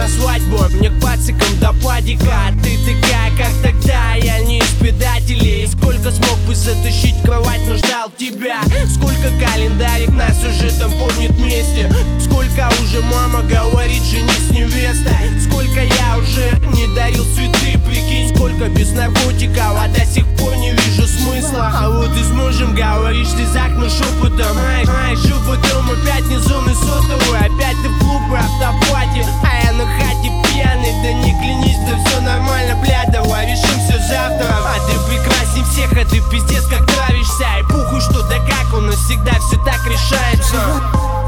на свадьбу, мне к пацикам до падика. Ты такая, как тогда, я не из предателей. Сколько смог бы затащить в кровать, но ждал тебя. Сколько календарик нас уже там помнит вместе. Сколько уже мама говорит, женись с невестой. Сколько я уже не дарил цветы, прикинь. Сколько без наркотиков, а до сих пор не вижу смысла. А вот и с мужем говоришь слезах, но шепотом. Ай, шепотом опять не зоны сотовой. Опять ты в клуб, автопати, а я на хате пьяный. Да не клянись, да все нормально, бля, давай решимся завтра. А ты прекрасней всех, а ты пиздец как нравишься. И похуй что да как, у нас всегда все так решается.